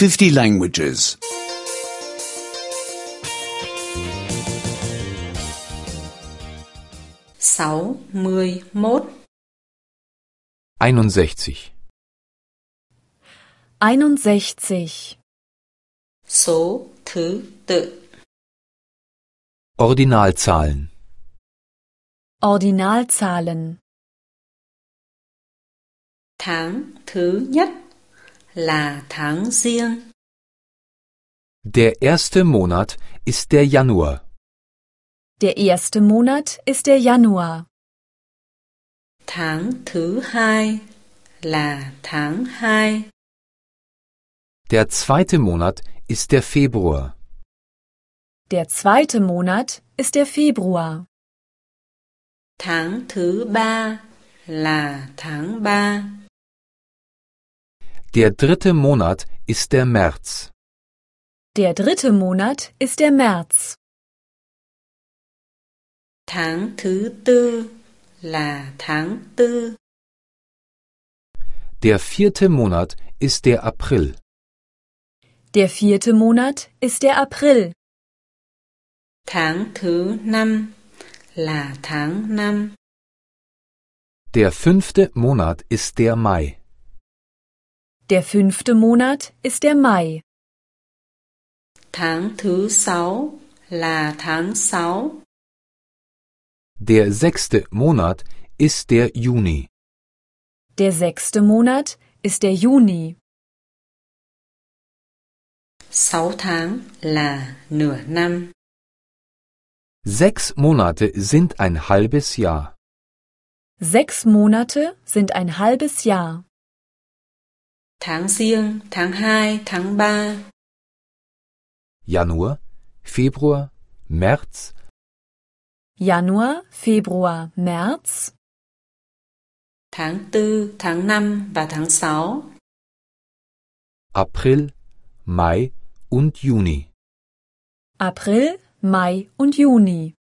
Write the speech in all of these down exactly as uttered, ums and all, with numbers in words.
fifty languages. sáu mươi mốt. einundsechzig. einundsechzig. Số thứ tự. Ordinalzahlen. Ordinalzahlen. Tháng thứ nhất là tháng Giêng. Der erste Monat ist der Januar. Der erste Monat ist der Januar. Tháng thứ hai là tháng hai. Der zweite Monat ist der Februar. Der zweite Monat ist der Februar. Tháng thứ ba là tháng ba. Der dritte Monat ist der März. Der dritte Monat ist der März. Tháng thứ tư là tháng tư. Der vierte Monat ist der April. Der vierte Monat ist der April. Tháng thứ năm là tháng năm. Der fünfte Monat ist der Mai. Der fünfte Monat ist der Mai. Tháng thứ sáu là tháng sáu. Der sechste Monat ist der Juni. Der sechste Monat ist der Juni. Sáu tháng là nửa năm. Sechs Monate sind ein halbes Jahr. Sechs Monate sind ein halbes Jahr. Tháng Giêng, tháng hai, tháng ba. Januar, Februar, März, Januar, Februar, März. Tháng tư, tháng năm và tháng sáu. April, Mai und Juni. April, Mai und Juni.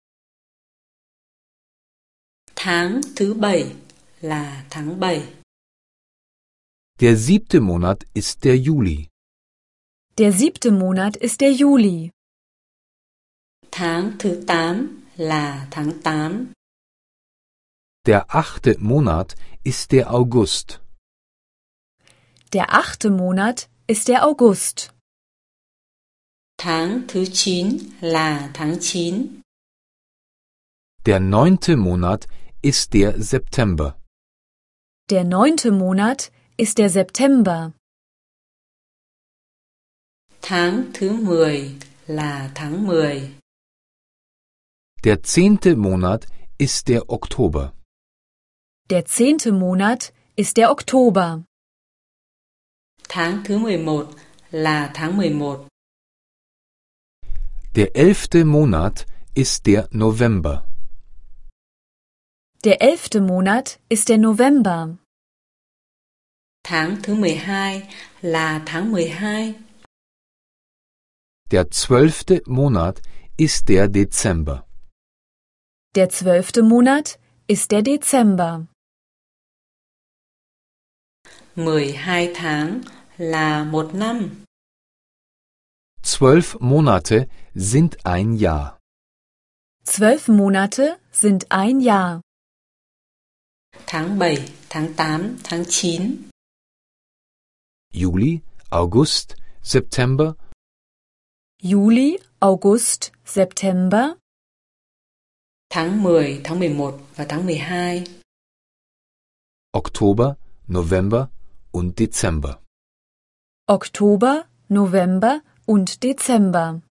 Tháng thứ bảy là tháng bảy. Der siebte Monat ist der Juli. Der siebte Monat ist der Juli. Tháng thứ tám là tháng tám. Der achte Monat ist der August. Der achte Monat ist der August. Tháng thứ chín là tháng chín. Der neunte Monat ist der September. Der neunte Monat ist der September. Tháng thứ mười là tháng mười. Der zehnte Monat ist der Oktober. Der zehnte Monat ist der Oktober. Tháng thứ mười một là tháng mười một. Der elfte Monat ist der November. Der elfte Monat ist der November. Tháng thứ mười hai là tháng mười hai. Der zwölfte Monat ist der Dezember. Der zwölfte Monat ist der Dezember. mười hai tháng là một năm. Zwölf Monate sind ein Jahr. Zwölf Monate sind ein Jahr. Tháng bảy, tháng tám, tháng chín. Juli, August, September, Juli, August, September. Tháng mười, tháng mười một và tháng mười hai. Oktober, November und Dezember. Oktober, November und Dezember.